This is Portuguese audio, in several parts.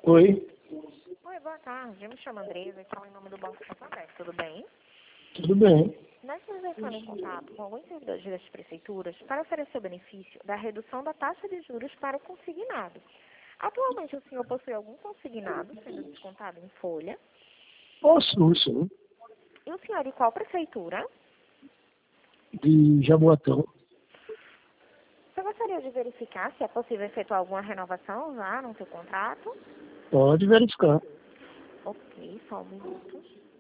Oi, Oi, boa tarde. Eu me chamo Andresa e falo em nome do Banco Santander. Tudo bem? tudo bem? Nós estamos entrando em contato com alguns servidores das prefeituras para oferecer o benefício da redução da taxa de juros para o consignado. Atualmente, o senhor possui algum consignado sendo descontado em folha? Posso, sim, E o senhor de qual prefeitura? de Jaboatão. Você gostaria de verificar se é possível efetuar alguma renovação já no seu contrato? Pode verificar. Ok, só um minuto.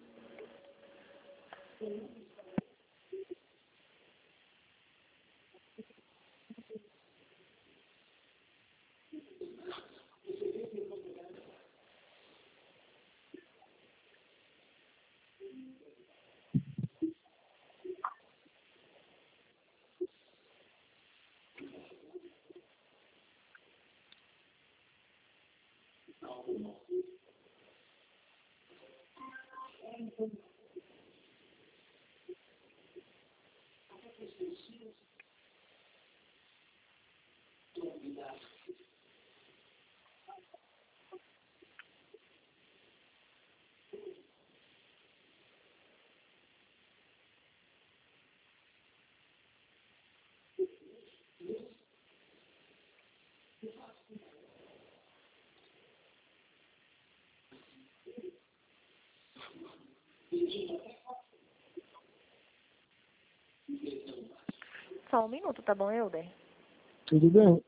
Só um minuto, tá bom, Euder? Tudo bem?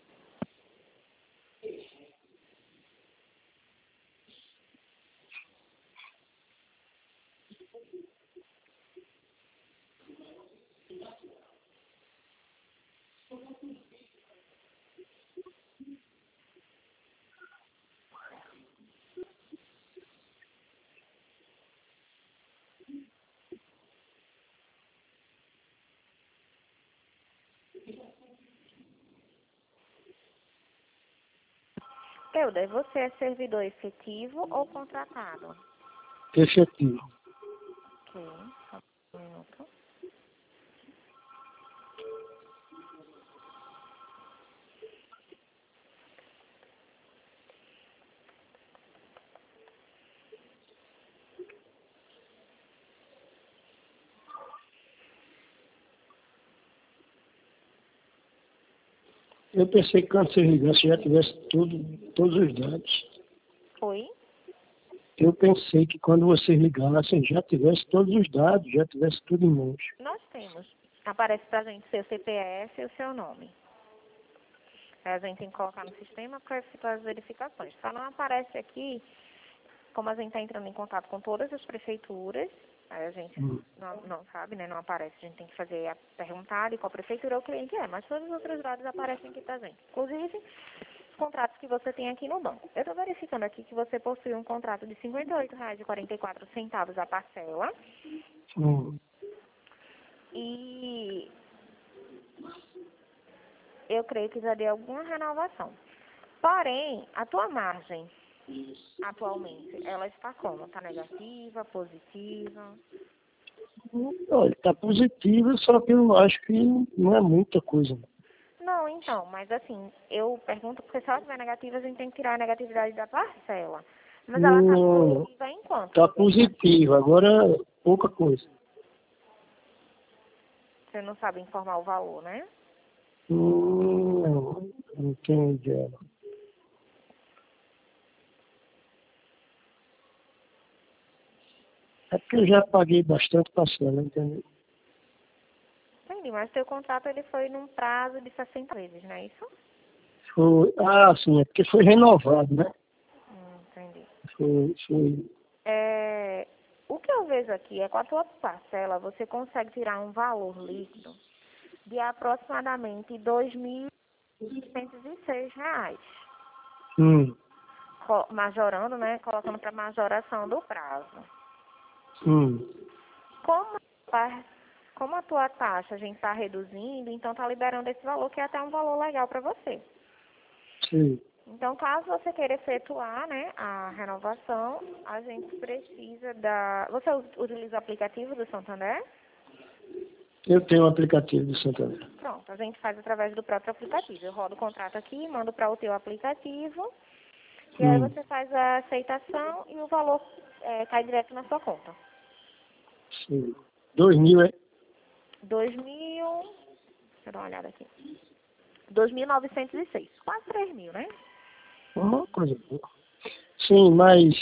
Euder, você é servidor efetivo ou contratado? Efetivo. Ok, só um minuto. Eu pensei que quando você ligasse já tivesse todos os dados. Oi? Eu pensei que quando você ligasse já tivesse todos os dados, já tivesse tudo em mãos. Nós temos. Aparece pra gente seu CPF e o seu nome. Aí a gente tem que colocar no sistema para efetuar as verificações. Só não aparece aqui, como a gente está entrando em contato com todas as prefeituras, aí a gente não sabe, né? Não aparece, a gente tem que fazer a perguntar de qual prefeitura o cliente é, mas todos os outros dados aparecem aqui pra gente. Inclusive, os contratos que você tem aqui no banco. Eu estou verificando aqui que você possui um contrato de R$ 58,44 a parcela. Hum. E eu creio que já deu alguma renovação. Porém, a tua margem, atualmente, ela está como? Está negativa, positiva? Olha, está positivo, só que eu acho que não é muita coisa. Não, então, mas assim, eu pergunto porque se ela estiver negativa, a gente tem que tirar a negatividade da parcela. Mas ela está Não, positiva em quanto? está positivo, agora pouca coisa. Você não sabe informar o valor, né? Não tenho ideia. É porque eu já paguei bastante parcela, entendeu? Entendi, mas seu contrato ele foi num prazo de 60 vezes, não é isso? Sim, é porque foi renovado, né? Entendi. Foi. O que eu vejo aqui é que com a tua parcela você consegue tirar um valor líquido de aproximadamente R$ 2.606, Hum, majorando, né? Colocando para majoração do prazo. hum, Como, a- como a tua taxa a gente está reduzindo, então está liberando esse valor, que é até um valor legal para você. sim. Então, caso você queira efetuar, né, a renovação, a gente precisa da... Você utiliza o aplicativo do Santander? Eu tenho um aplicativo do Santander. Pronto, a gente faz através do próprio aplicativo. Eu rodo o contrato aqui, mando para o teu aplicativo E aí você faz a aceitação e o valor cai direto na sua conta. Sim. 2.000 é? 2.000, deixa eu dar uma olhada aqui. 2.906, quase 3.000, né? Uma coisa boa. Sim, mas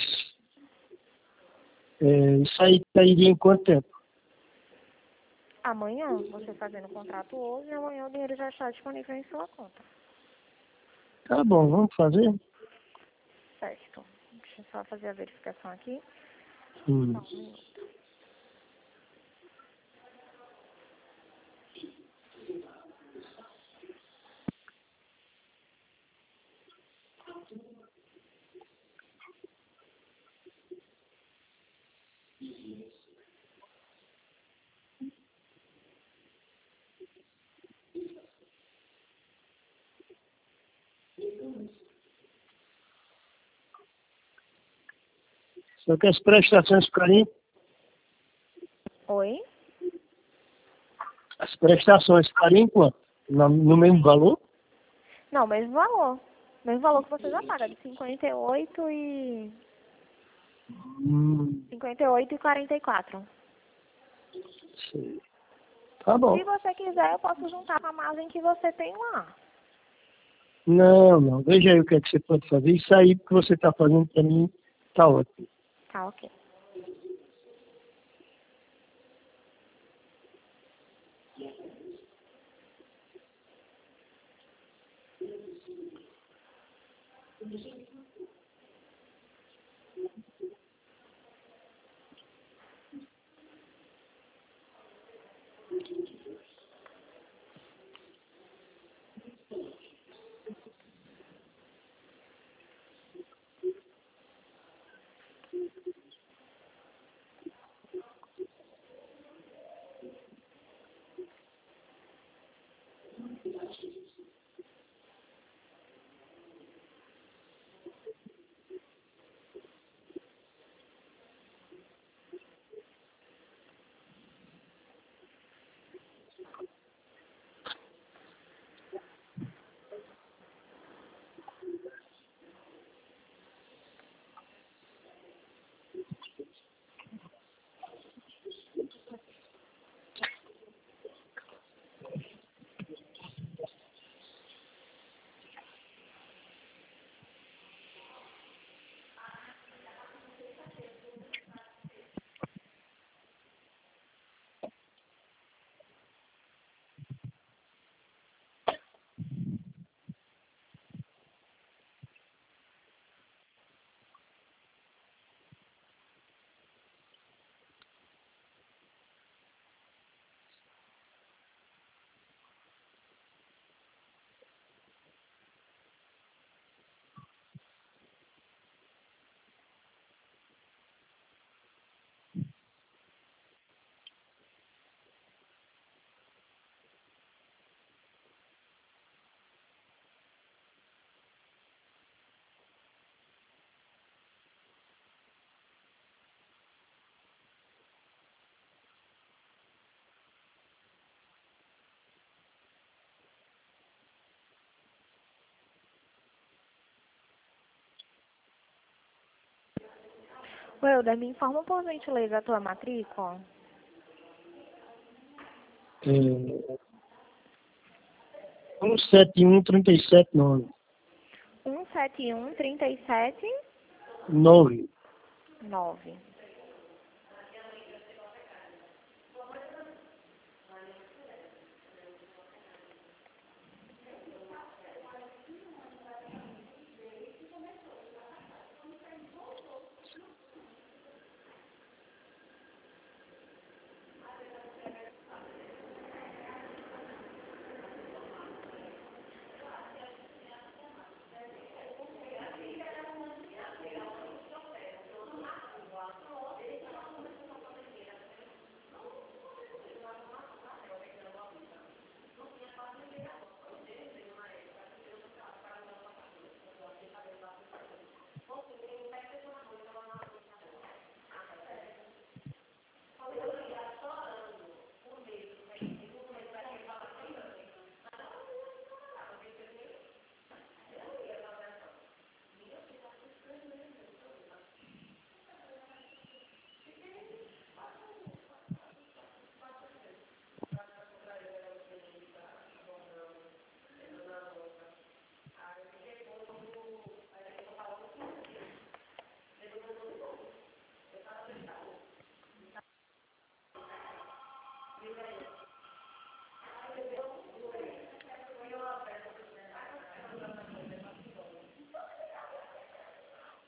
isso aí sairia em quanto tempo? Amanhã, você fazendo o contrato hoje, amanhã o dinheiro já está disponível em sua conta. Tá bom, vamos fazer? Certo. Deixa eu só fazer a verificação aqui. Hum. Só um minuto. Só que as prestações ficarem, Oi? as prestações ficariam em quanto? No mesmo valor? Não, mesmo valor. Mesmo valor que você já paga, de 58 e... Hum, 58 e 44. sei. Tá bom. Se você quiser, eu posso juntar com a margem que você tem lá. Não, não. Veja aí o que é que você pode fazer. Isso aí que você está fazendo para mim tá ótimo. Tá, ok. Welder, me informa por gentileza a tua matrícula. É, 171379. 171-37-9.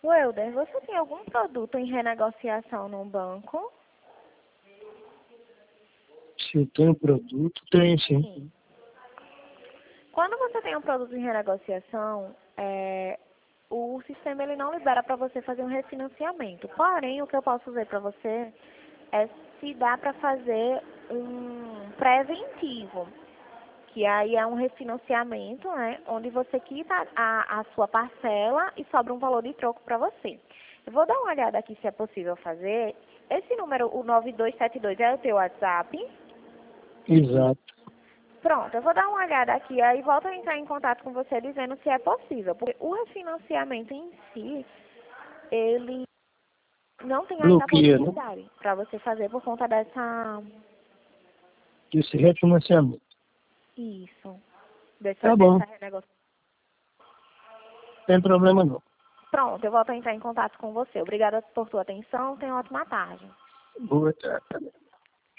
Welder, você tem algum produto em renegociação no banco? Se eu tenho produto, tenho sim. Sim. Quando você tem um produto em renegociação, o sistema ele não libera para você fazer um refinanciamento. Porém, o que eu posso fazer para você é se dá para fazer um preventivo, que aí é um refinanciamento, né, onde você quita a sua parcela e sobra um valor de troco para você. Eu vou dar uma olhada aqui se é possível fazer. Esse número, o 9272, é o teu WhatsApp? Exato. Pronto, eu vou dar uma olhada aqui, aí volto a entrar em contato com você dizendo se é possível. Porque o refinanciamento em si, ele não tem ainda a Bloqueia, né? possibilidade para você fazer por conta dessa... Esse refinanciamento. Isso. Tá bom. Dessa renegociação. Tem problema não. Pronto, eu volto a entrar em contato com você. Obrigada por tua atenção. Tenha uma ótima tarde. Boa tarde.